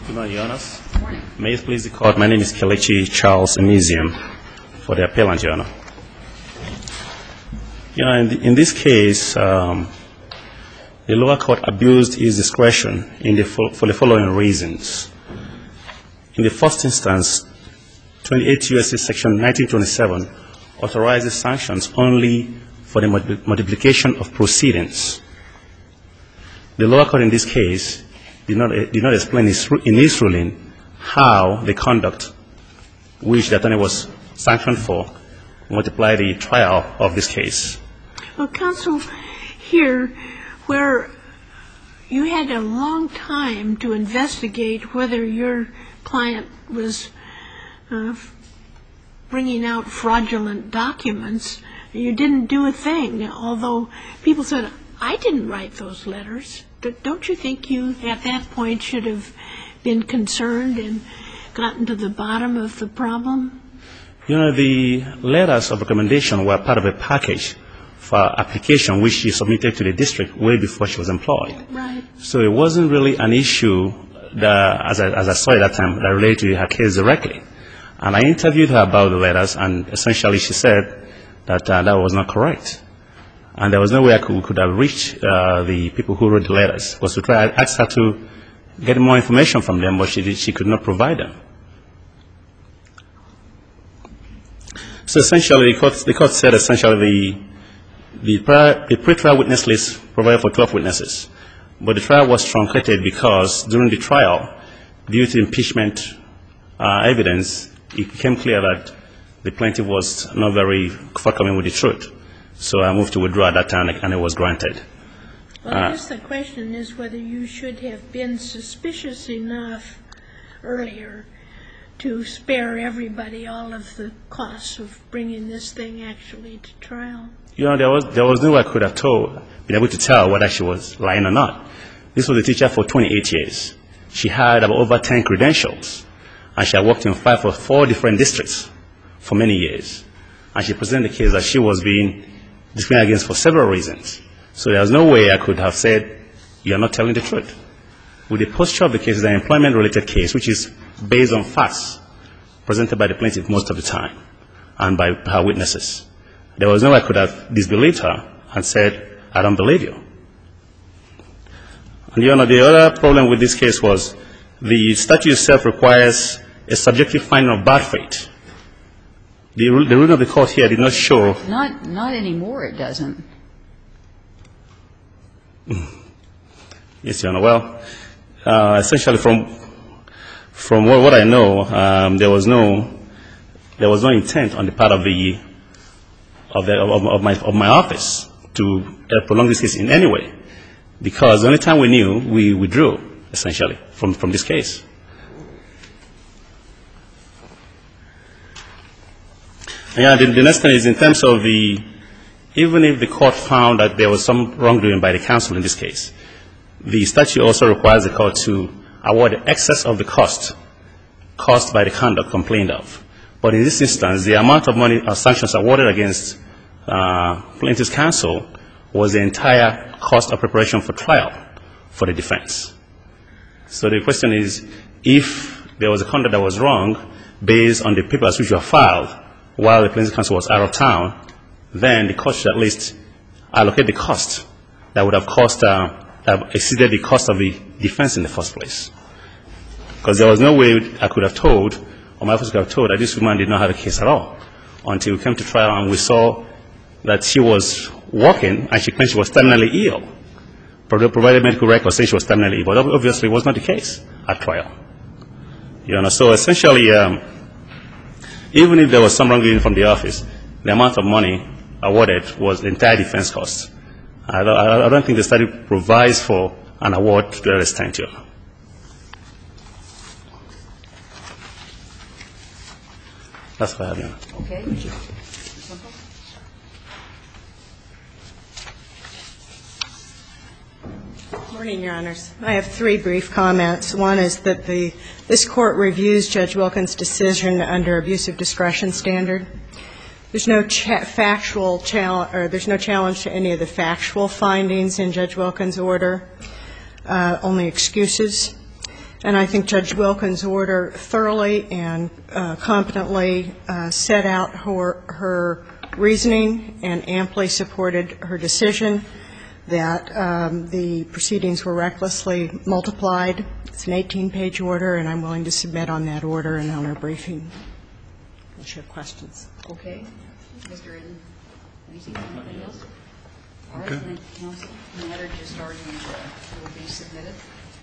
Good morning, Your Honors. Good morning. May it please the Court, my name is Kelechi Charles Emizium for the appellant, Your Honor. In this case, the lower court abused its discretion for the following reasons. In the first instance, 28 U.S.C. Section 1927 authorizes sanctions only for the multiplication of proceedings. The lower court in this case did not explain in its ruling how the conduct which the attorney was sanctioned for multiplied the trial of this case. Well, counsel, here, where you had a long time to investigate whether your client was bringing out fraudulent documents, you didn't do a thing, although people said, I didn't write those letters. Don't you think you, at that point, should have been concerned and gotten to the bottom of the problem? The letters of recommendation were part of a package for application which she submitted to the district way before she was employed. Right. So it wasn't really an issue that, as I saw at that time, that related to her case directly. And I interviewed her about the letters, and essentially she said that that was not correct. And there was no way we could have reached the people who wrote the letters. Was to try to ask her to get more information from them, but she could not provide them. So essentially, the court said essentially the pre-trial witness list provided for 12 witnesses. But the trial was truncated because during the trial, due to impeachment evidence, it became clear that the plaintiff was not very forthcoming with the truth. So I moved to withdraw at that time, and it was granted. Well, I guess the question is whether you should have been suspicious enough earlier to spare everybody all of the costs of bringing this thing actually to trial. There was no way I could have been able to tell whether she was lying or not. This was a teacher for 28 years. She had about over 10 credentials, and she had worked in 5 or 4 different districts for many years. And she presented the case that she was being discriminated against for several reasons. So there was no way I could have said, you are not telling the truth. With the posture of the case, it's an employment-related case, which is based on facts presented by the plaintiff most of the time and by her witnesses. There was no way I could have disbelieved her and said, I don't believe you. And the other problem with this case was the statute itself requires a subjective finding of bad faith. The ruling of the court here did not show. Not anymore, it doesn't. Yes, Your Honor. Well, essentially from what I know, there was no intent on the part of my office to prolong this case in any way, because the only time we knew, we withdrew essentially from this case. Yeah, the next thing is in terms of even if the court found that there was some wrongdoing by the counsel in this case, the statute also requires the court to award the excess of the cost caused by the conduct complained of. But in this instance, the amount of money or sanctions awarded against plaintiff's counsel was the entire cost of preparation for trial for the defense. So the question is, if there was a conduct that was wrong based on the papers which were filed while the plaintiff's counsel was out of town, then the court should at least allocate the cost that would have exceeded the cost of the defense in the first place. Because there was no way I could have told, or my office could have told, that this woman did not have a case at all until we came to trial and we saw that she was walking and she claimed she was terminally ill. Provided medical records say she was terminally ill, but obviously it was not the case at trial. So essentially, even if there was some wrongdoing from the office, the amount of money awarded was the entire defense cost. I don't think the statute provides for an award to that extent here. That's what I have. Okay. Good morning, Your Honors. I have 3 brief comments. One is that this Court reviews Judge Wilkins' decision under abusive discretion standard. There's no factual challenge, or there's no challenge to any of the factual findings in Judge Wilkins' order, only excuses. And I think Judge Wilkins' order thoroughly and competently set out her reasoning and amply supported her decision that the proceedings were recklessly multiplied. It's an 18-page order, and I'm willing to submit on that order and on our briefing. Unless you have questions. Okay. Mr. Eden, anything else? All right, thank you, counsel. The matter just argued will be submitted.